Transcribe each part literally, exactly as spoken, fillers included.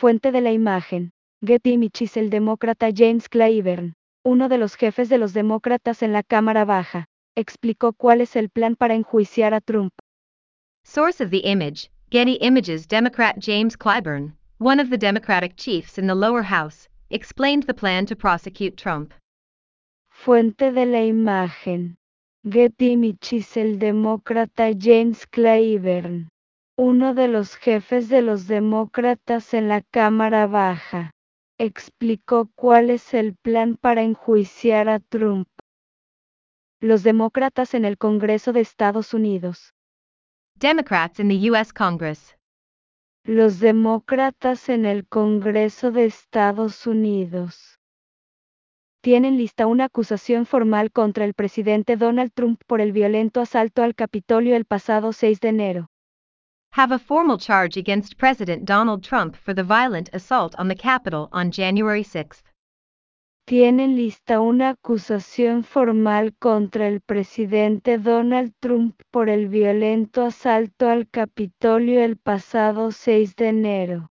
Fuente de la imagen. Getty Images. El demócrata James Clyburn, uno de los jefes de los demócratas en la Cámara Baja, explicó cuál es el plan para enjuiciar a Trump. Source of the image, Getty Images. Democrat James Clyburn, one of the Democratic chiefs in the lower house, explained the plan to prosecute Trump. Fuente de la imagen. Getty Images. El demócrata James Clyburn, uno de los jefes de los demócratas en la Cámara Baja, explicó cuál es el plan para enjuiciar a Trump. Los demócratas en el Congreso de Estados Unidos. Democrats in the U S Congress. Los demócratas en el Congreso de Estados Unidos tienen lista una acusación formal contra el presidente Donald Trump por el violento asalto al Capitolio el pasado seis de enero. Have a formal charge against President Donald Trump for the violent assault on the Capitol on January sixth. Tienen lista una acusación formal contra el presidente Donald Trump por el violento asalto al Capitolio el pasado seis de enero.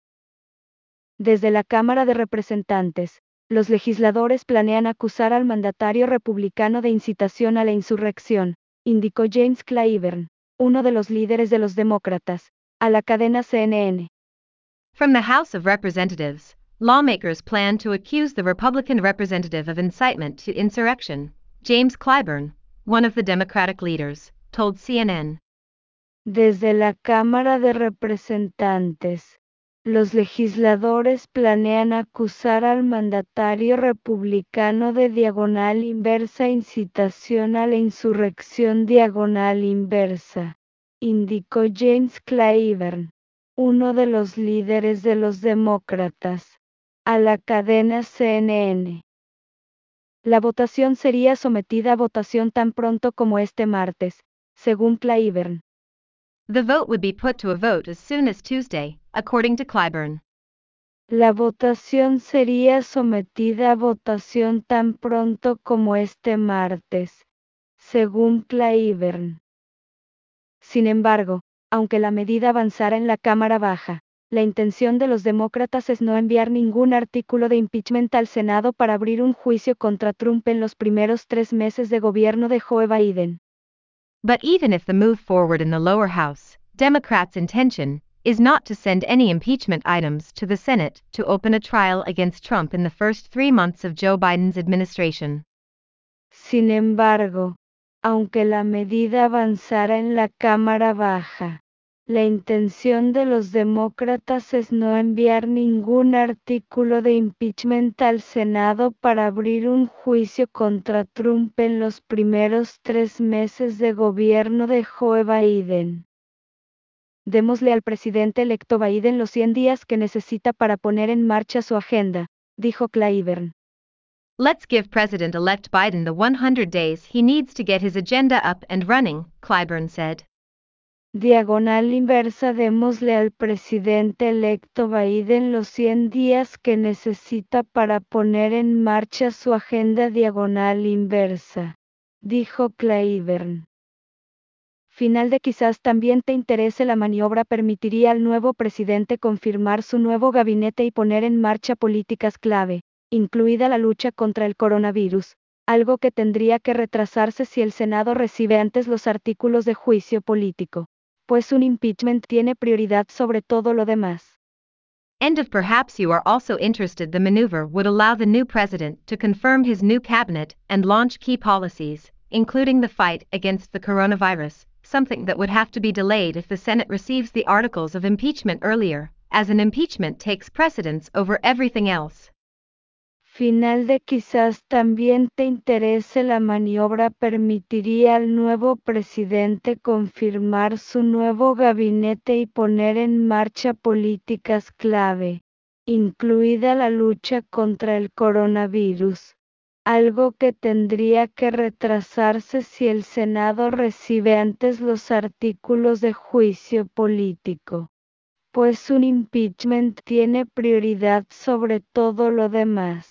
Desde la Cámara de Representantes, los legisladores planean acusar al mandatario republicano de incitación a la insurrección, indicó James Clyburn, uno de los líderes de los demócratas, a la cadena C N N. From the House of Representatives, lawmakers plan to accuse the Republican representative of incitement to insurrection. James Clyburn, one of the Democratic leaders, told C N N. Desde la Cámara de Representantes, los legisladores planean acusar al mandatario republicano de diagonal inversa incitación a la insurrección diagonal inversa, indicó James Clyburn, uno de los líderes de los demócratas, a la cadena C N N. La votación sería sometida a votación tan pronto como este martes, según Clyburn. The vote would be put to a vote as soon as Tuesday, according to Clyburn. La votación sería sometida a votación tan pronto como este martes, según Clyburn. Sin embargo, aunque la medida avanzara en la Cámara Baja, la intención de los demócratas es no enviar ningún artículo de impeachment al Senado para abrir un juicio contra Trump en los primeros tres meses de gobierno de Joe Biden. But even if the move forward in the lower house, Democrats' intention is not to send any impeachment items to the Senate to open a trial against Trump in the first three months of Joe Biden's administration. Sin embargo, aunque la medida avanzara en la Cámara Baja, la intención de los demócratas es no enviar ningún artículo de impeachment al Senado para abrir un juicio contra Trump en los primeros tres meses de gobierno de Joe Biden. Démosle al presidente electo Biden los cien días que necesita para poner en marcha su agenda, dijo Clyburn. Let's give President-elect Biden the one hundred days he needs to get his agenda up and running, Clyburn said. Diagonal inversa. Démosle al presidente electo Biden los cien días que necesita para poner en marcha su agenda diagonal inversa, dijo Clyburn. Final de quizás también te interese. La maniobra permitiría al nuevo presidente confirmar su nuevo gabinete y poner en marcha políticas clave, incluida la lucha contra el coronavirus, algo que tendría que retrasarse si el Senado recibe antes los artículos de juicio político, pues un impeachment tiene prioridad sobre todo lo demás. And if perhaps you are also interested, the maneuver would allow the new president to confirm his new cabinet and launch key policies, including the fight against the coronavirus, something that would have to be delayed if the Senate receives the articles of impeachment earlier, as an impeachment takes precedence over everything else. Final de quizás también te interese. La maniobra permitiría al nuevo presidente confirmar su nuevo gabinete y poner en marcha políticas clave, incluida la lucha contra el coronavirus, algo que tendría que retrasarse si el Senado recibe antes los artículos de juicio político, pues un impeachment tiene prioridad sobre todo lo demás.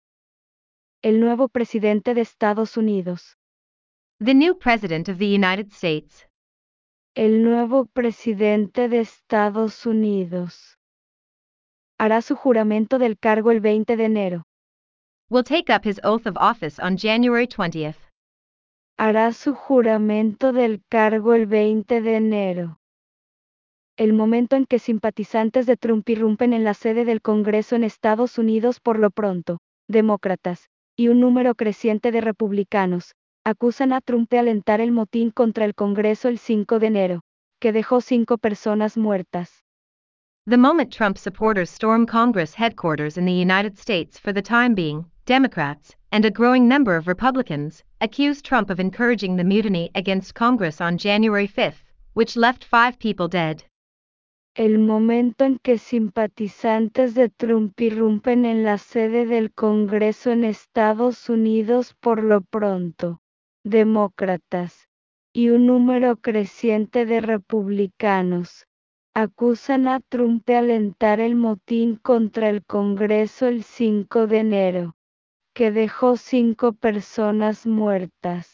El nuevo presidente de Estados Unidos. The new president of the United States. El nuevo presidente de Estados Unidos. Hará su juramento del cargo el veinte de enero. Will take up his oath of office on January twentieth. Hará su juramento del cargo el veinte de enero. El momento en que simpatizantes de Trump irrumpen en la sede del Congreso en Estados Unidos por lo pronto, demócratas, y un número creciente de republicanos, acusan a Trump de alentar el motín contra el Congreso el cinco de enero, que dejó cinco personas muertas. The moment Trump supporters storm Congress headquarters in the United States for the time being, Democrats, and a growing number of Republicans, accuse Trump of encouraging the mutiny against Congress on January fifth, which left five people dead. El momento en que simpatizantes de Trump irrumpen en la sede del Congreso en Estados Unidos por lo pronto, demócratas, y un número creciente de republicanos, acusan a Trump de alentar el motín contra el Congreso el cinco de enero, que dejó cinco personas muertas.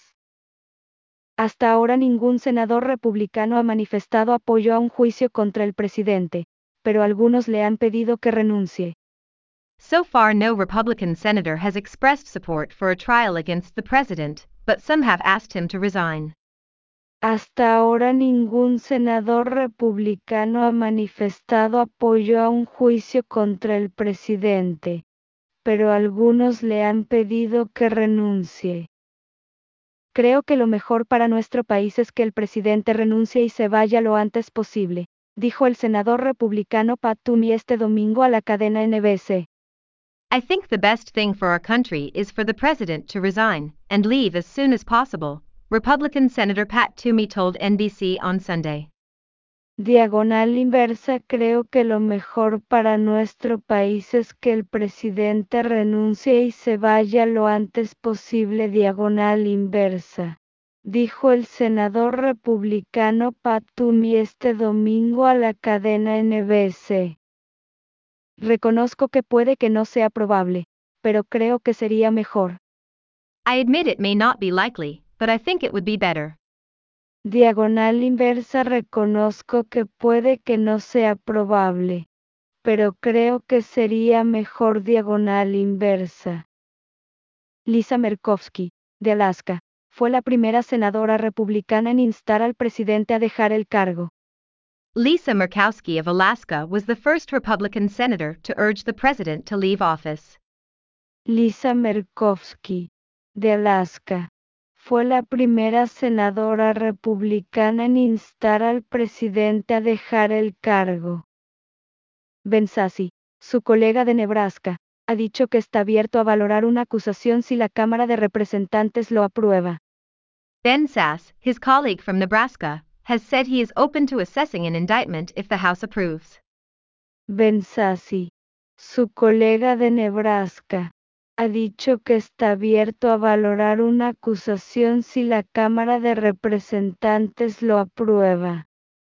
Hasta ahora ningún senador republicano ha manifestado apoyo a un juicio contra el presidente, pero algunos le han pedido que renuncie. So far no Republican senator has expressed support for a trial against the president, but some have asked him to resign. Hasta ahora ningún senador republicano ha manifestado apoyo a un juicio contra el presidente, pero algunos le han pedido que renuncie. Creo que lo mejor para nuestro país es que el presidente renuncie y se vaya lo antes posible, dijo el senador republicano Pat Toomey este domingo a la cadena N B C. I think the best thing for our country is for the president to resign and leave as soon as possible, Republican Senator Pat Toomey told N B C on Sunday. Diagonal inversa. Creo que lo mejor para nuestro país es que el presidente renuncie y se vaya lo antes posible. Diagonal inversa, dijo el senador republicano Pat Toomey este domingo a la cadena N B C. Reconozco que puede que no sea probable, pero creo que sería mejor. I admit it may not be likely, but I think it would be better. Diagonal inversa. Reconozco que puede que no sea probable, pero creo que sería mejor. Diagonal inversa. Lisa Murkowski, de Alaska, fue la primera senadora republicana en instar al presidente a dejar el cargo. Lisa Murkowski of Alaska was the first Republican senator to urge the president to leave office. Lisa Murkowski, de Alaska, fue la primera senadora republicana en instar al presidente a dejar el cargo. Ben Sasse, su colega de Nebraska, ha dicho que está abierto a valorar una acusación si la Cámara de Representantes lo aprueba. Ben Sasse, his colleague from Nebraska, has said he is open to assessing an indictment if the House approves. Ben Sasse, su colega de Nebraska, ha dicho que está abierto a valorar una acusación si la Cámara de Representantes lo aprueba.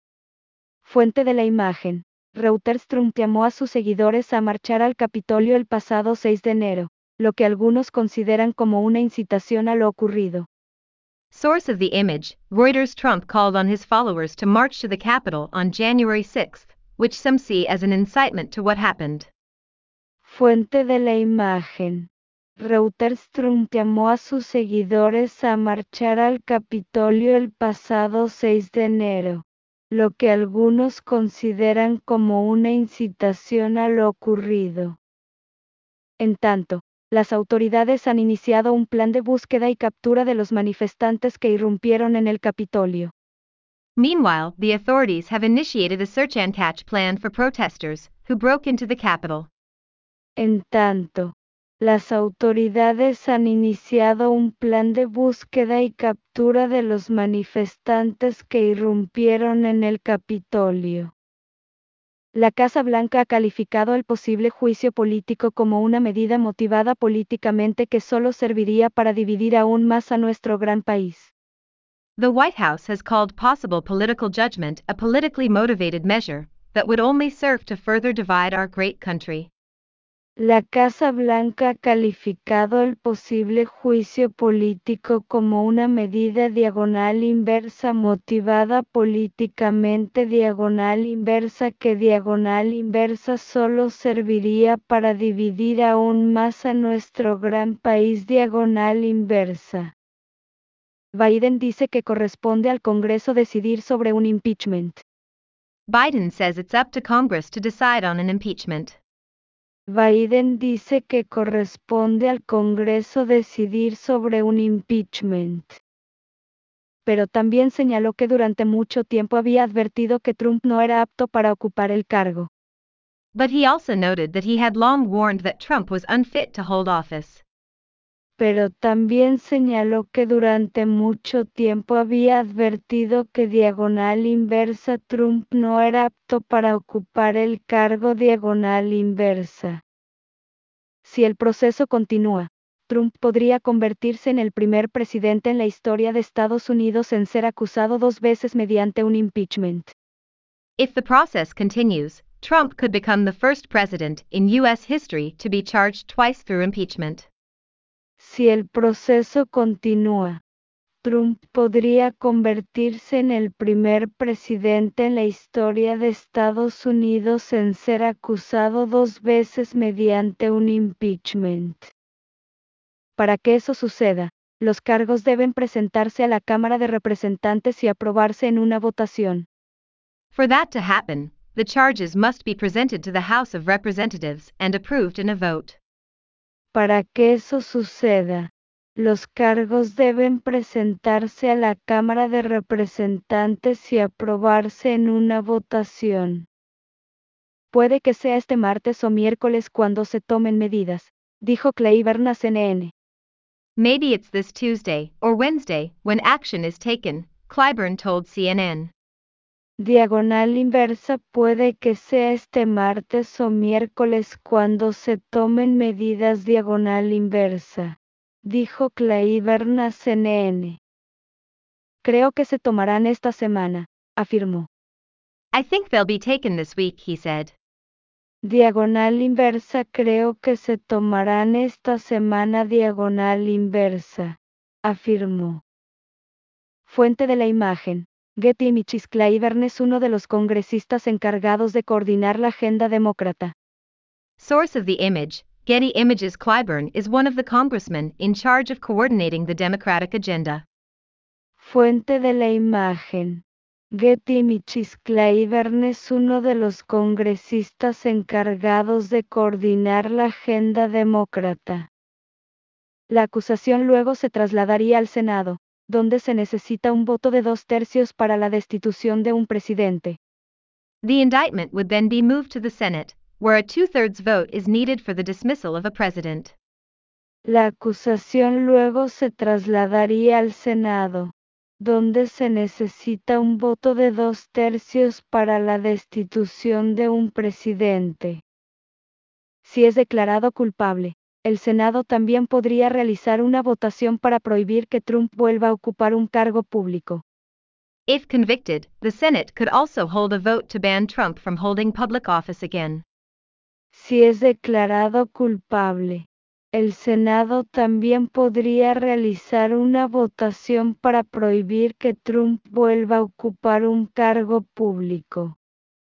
Fuente de la imagen. Reuters. Trump llamó a sus seguidores a marchar al Capitolio el pasado seis de enero, lo que algunos consideran como una incitación a lo ocurrido. Source of the image, Reuters. Trump called on his followers to march to the Capitol on January sixth, which some see as an incitement to what happened. Fuente de la imagen. Reuters. Trump llamó a sus seguidores a marchar al Capitolio el pasado seis de enero, lo que algunos consideran como una incitación a lo ocurrido. En tanto, las autoridades han iniciado un plan de búsqueda y captura de los manifestantes que irrumpieron en el Capitolio. Meanwhile, the authorities have initiated a search and catch plan for protesters who broke into the Capitol. En tanto, las autoridades han iniciado un plan de búsqueda y captura de los manifestantes que irrumpieron en el Capitolio. La Casa Blanca ha calificado el posible juicio político como una medida motivada políticamente que solo serviría para dividir aún más a nuestro gran país. The White House has called possible political judgment a politically motivated measure that would only serve to further divide our great country. La Casa Blanca ha calificado el posible juicio político como una medida diagonal inversa motivada políticamente diagonal inversa que diagonal inversa solo serviría para dividir aún más a nuestro gran país diagonal inversa. Biden dice que corresponde al Congreso decidir sobre un impeachment. Biden says it's up to Congress to decide on an impeachment. Biden dice que corresponde al Congreso decidir sobre un impeachment. Pero también señaló que durante mucho tiempo había advertido que Trump no era apto para ocupar el cargo. But he also noted that he had long warned that Trump was unfit to hold office. Pero también señaló que durante mucho tiempo había advertido que diagonal inversa Trump no era apto para ocupar el cargo diagonal inversa. Si el proceso continúa, Trump podría convertirse en el primer presidente en la historia de Estados Unidos en ser acusado dos veces mediante un impeachment. If the process continues, Trump could become the first president in U S history to be charged twice through impeachment. Si el proceso continúa, Trump podría convertirse en el primer presidente en la historia de Estados Unidos en ser acusado dos veces mediante un impeachment. Para que eso suceda, los cargos deben presentarse a la Cámara de Representantes y aprobarse en una votación. For that to happen, the charges must be presented to the House of Representatives and approved in a vote. Para que eso suceda, los cargos deben presentarse a la Cámara de Representantes y aprobarse en una votación. Puede que sea este martes o miércoles cuando se tomen medidas, dijo Clyburn a C N N. Maybe it's this Tuesday or Wednesday when action is taken, Clyburn told C N N. Diagonal inversa puede que sea este martes o miércoles cuando se tomen medidas diagonal inversa, dijo Clyburn a C N N. Creo que se tomarán esta semana, afirmó. I think they'll be taken this week, he said. Diagonal inversa creo que se tomarán esta semana diagonal inversa, afirmó. Fuente de la imagen. Getty Images. Clyburn es uno de los congresistas encargados de coordinar la agenda demócrata. Source of the image, Getty Images. Clyburn is one of the congressmen in charge of coordinating the Democratic agenda. Fuente de la imagen. Getty Images. Clyburn es uno de los congresistas encargados de coordinar la agenda demócrata. La acusación luego se trasladaría al Senado, donde se necesita un voto de dos tercios para la destitución de un presidente. The indictment would then be moved to the Senate, where a two-thirds vote is needed for the dismissal of a president. La acusación luego se trasladaría al Senado, donde se necesita un voto de dos tercios para la destitución de un presidente. Si es declarado culpable, el Senado también podría realizar una votación para prohibir que Trump vuelva a ocupar un cargo público. If convicted, the Senate could also hold a vote to ban Trump from holding public office again. Si es declarado culpable, el Senado también podría realizar una votación para prohibir que Trump vuelva a ocupar un cargo público.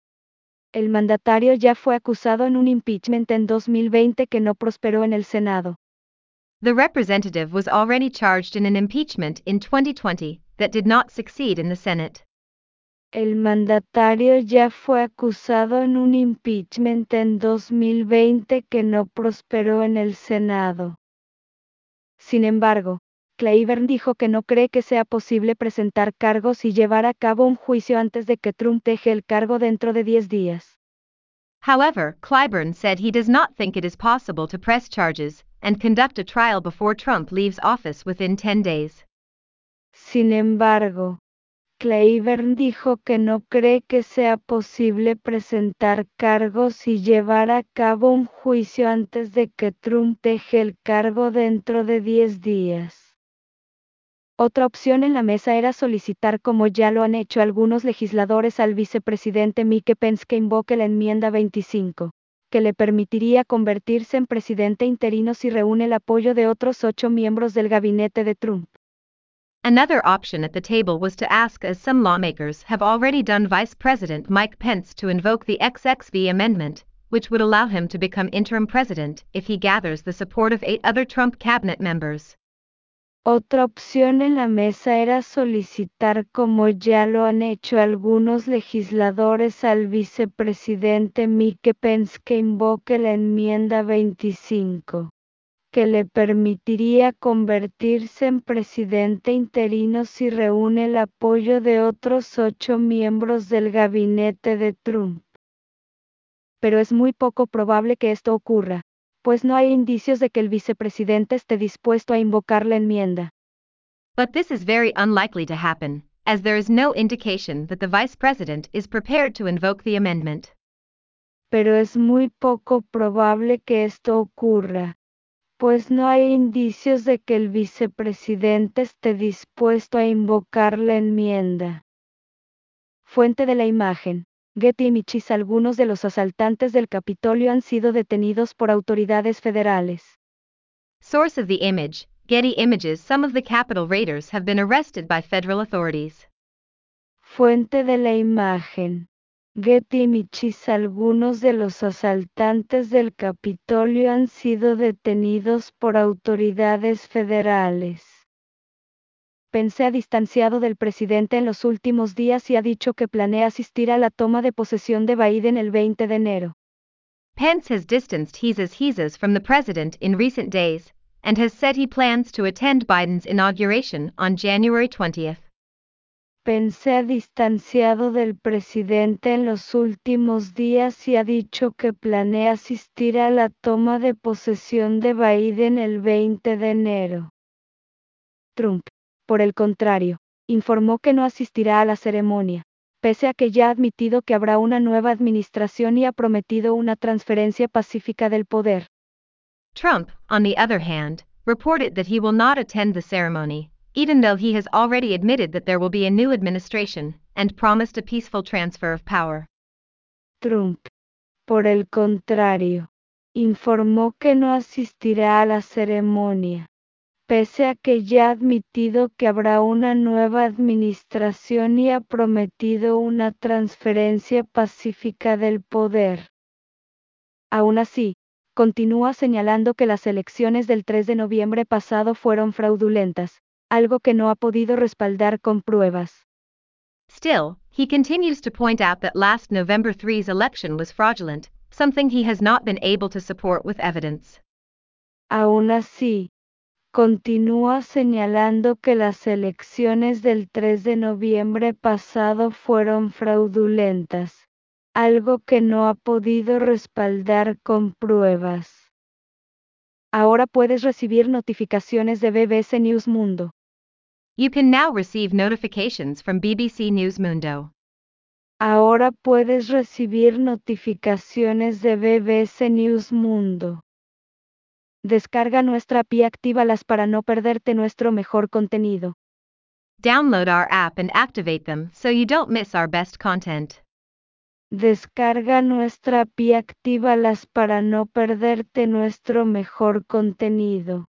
El mandatario ya fue acusado en un impeachment en dos mil veinte que no prosperó en el Senado. The representative was already charged in an impeachment in twenty twenty that did not succeed in the Senate. El mandatario ya fue acusado en un impeachment en dos mil veinte que no prosperó en el Senado. Sin embargo, Clyburn dijo que no cree que sea posible presentar cargos y llevar a cabo un juicio antes de que Trump deje el cargo dentro de diez días. However, Clyburn said he does not think it is possible to press charges and conduct a trial before Trump leaves office within ten days. Sin embargo, Clyburn dijo que no cree que sea posible presentar cargos y llevar a cabo un juicio antes de que Trump deje el cargo dentro de diez días. Otra opción en la mesa era solicitar, como ya lo han hecho algunos legisladores, al vicepresidente Mike Pence que invoque la enmienda veinticinco, que le permitiría convertirse en presidente interino si reúne el apoyo de otros ocho miembros del gabinete de Trump. Another option at the table was to ask, as some lawmakers have already done, Vice President Mike Pence to invoke the X X V amendment, which would allow him to become interim president if he gathers the support of eight other Trump cabinet members. Otra opción en la mesa era solicitar, como ya lo han hecho algunos legisladores, al vicepresidente Mike Pence que invoque la enmienda veinticinco, que le permitiría convertirse en presidente interino si reúne el apoyo de otros ocho miembros del gabinete de Trump. Pero es muy poco probable que esto ocurra, pues no hay indicios de que el vicepresidente esté dispuesto a invocar la enmienda. But this is very unlikely to happen, as there is no indication that the vice president is prepared to invoke the amendment. Pero es muy poco probable que esto ocurra, pues no hay indicios de que el vicepresidente esté dispuesto a invocar la enmienda. Fuente de la imagen: Getty Images. Algunos de los asaltantes del Capitolio han sido detenidos por autoridades federales. Source of the image: Getty Images. Some of the Capitol raiders have been arrested by federal authorities. Fuente de la imagen: Getty Images. Algunos de los asaltantes del Capitolio han sido detenidos por autoridades federales. Pence se ha distanciado del presidente en los últimos días y ha dicho que planea asistir a la toma de posesión de Biden el veinte de enero. Pence has distanced his his from the president in recent days, and has said he plans to attend Biden's inauguration on January twentieth. Pence se ha distanciado del presidente en los últimos días y ha dicho que planea asistir a la toma de posesión de Biden el veinte de enero. Trump, por el contrario, informó que no asistirá a la ceremonia, pese a que ya ha admitido que habrá una nueva administración y ha prometido una transferencia pacífica del poder. Trump, on the other hand, reported that he will not attend the ceremony, even though he has already admitted that there will be a new administration, and promised a peaceful transfer of power. Trump, por el contrario, informó que no asistirá a la ceremonia, pese a que ya ha admitido que habrá una nueva administración y ha prometido una transferencia pacífica del poder. Aún así, continúa señalando que las elecciones del tres de noviembre pasado fueron fraudulentas, algo que no ha podido respaldar con pruebas. Still, he continues to point out that last November three's election was fraudulent, something he has not been able to support with evidence. Aún así, continúa señalando que las elecciones del tres de noviembre pasado fueron fraudulentas, algo que no ha podido respaldar con pruebas. Ahora puedes recibir notificaciones de B B C News Mundo. You can now receive notifications from B B C News Mundo. Ahora puedes recibir notificaciones de B B C News Mundo. Descarga nuestra app y actívalas para no perderte nuestro mejor contenido. Download our app and activate them so you don't miss our best content. Descarga nuestra app y actívalas para no perderte nuestro mejor contenido.